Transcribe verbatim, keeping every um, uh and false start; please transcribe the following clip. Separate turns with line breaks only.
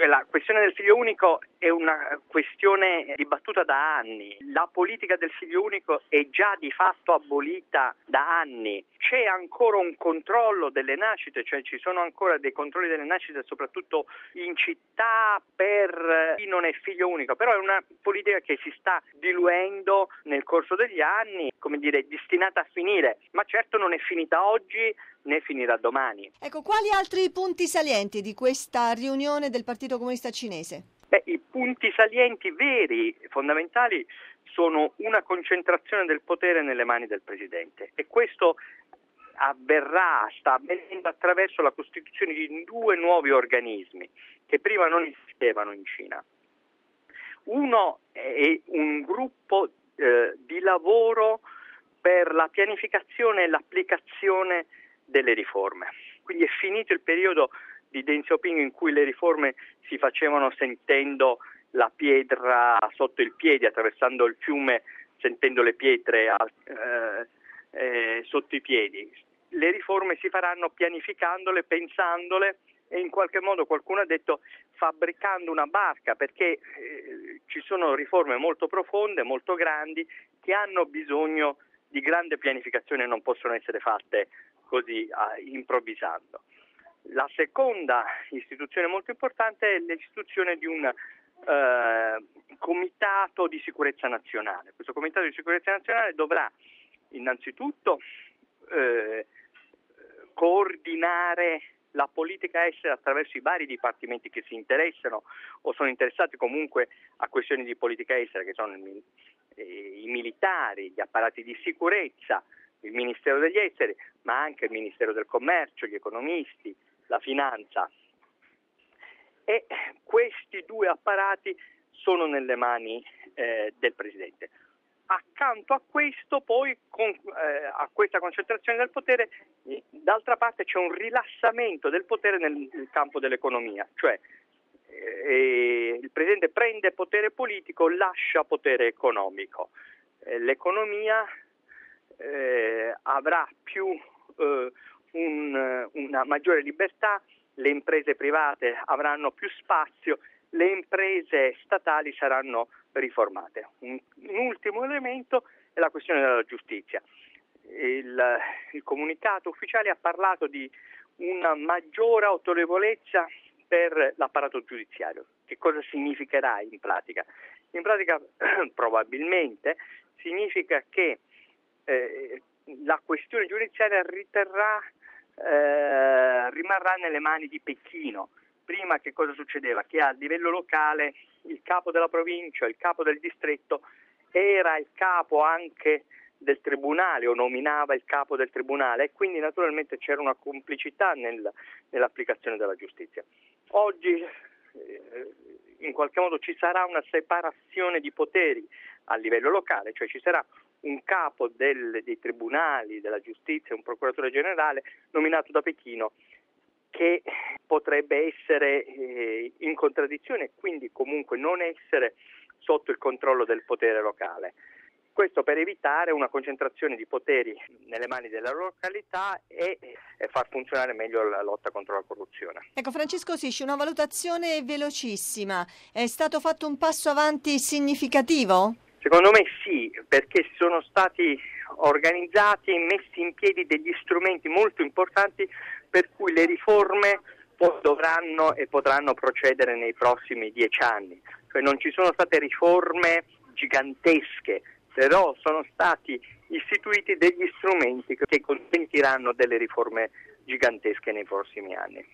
La questione del figlio unico è una questione dibattuta da anni. La politica del figlio unico è già di fatto abolita da anni. C'è ancora un controllo delle nascite, cioè ci sono ancora dei controlli delle nascite soprattutto in città per chi non è figlio unico, però è una politica che si sta diluendo nel corso degli anni, come dire, destinata a finire, ma certo non è finita oggi né finirà domani.
Ecco, quali altri punti salienti di questa riunione del Partito Comunista Cinese?
Beh, i punti salienti veri, fondamentali, sono una concentrazione del potere nelle mani del Presidente, e questo avverrà, sta avvenendo attraverso la costituzione di due nuovi organismi che prima non esistevano in Cina. Uno è un gruppo eh, di lavoro per la pianificazione e l'applicazione delle riforme. Quindi è finito il periodo di Deng Xiaoping in cui le riforme si facevano sentendo la pietra sotto il piede, attraversando il fiume, sentendo le pietre eh, eh, sotto i piedi. Le riforme si faranno pianificandole, pensandole e in qualche modo, qualcuno ha detto, fabbricando una barca, perché eh, ci sono riforme molto profonde, molto grandi, che hanno bisogno di grande pianificazione e non possono essere fatte così uh, improvvisando. La seconda istituzione molto importante è l'istituzione di un uh, comitato di sicurezza nazionale. Questo comitato di sicurezza nazionale dovrà innanzitutto uh, coordinare la politica estera attraverso i vari dipartimenti che si interessano o sono interessati comunque a questioni di politica estera, che sono i, i militari, gli apparati di sicurezza, il Ministero degli Esteri, ma anche il Ministero del Commercio, gli economisti, la finanza. E questi due apparati sono nelle mani eh, del Presidente. Accanto a questo, poi, con, eh, a questa concentrazione del potere, eh, d'altra parte c'è un rilassamento del potere nel, nel campo dell'economia, cioè eh, il Presidente prende potere politico, lascia potere economico. Eh, l'economia Eh, avrà più eh, un, una maggiore libertà, le imprese private avranno più spazio, le imprese statali saranno riformate. Un, un ultimo elemento è la questione della giustizia. Il, il comunicato ufficiale ha parlato di una maggiore autorevolezza per l'apparato giudiziario. Che cosa significherà in pratica? In pratica probabilmente significa che Eh, la questione giudiziaria riterrà, eh, rimarrà nelle mani di Pechino. Prima che cosa succedeva? Che a livello locale il capo della provincia, il capo del distretto era il capo anche del tribunale o nominava il capo del tribunale, e quindi naturalmente c'era una complicità nel, nell'applicazione della giustizia. Oggi eh, in qualche modo ci sarà una separazione di poteri a livello locale, cioè ci sarà un capo del, dei tribunali, della giustizia, un procuratore generale nominato da Pechino, che potrebbe essere eh, in contraddizione e quindi comunque non essere sotto il controllo del potere locale. Questo per evitare una concentrazione di poteri nelle mani della località e, e far funzionare meglio la lotta contro la corruzione.
Ecco, Francesco Sisci, una valutazione velocissima. È stato fatto un passo avanti significativo?
Secondo me sì, perché sono stati organizzati e messi in piedi degli strumenti molto importanti per cui le riforme poi dovranno e potranno procedere nei prossimi dieci anni. Cioè non ci sono state riforme gigantesche, però sono stati istituiti degli strumenti che consentiranno delle riforme gigantesche nei prossimi anni.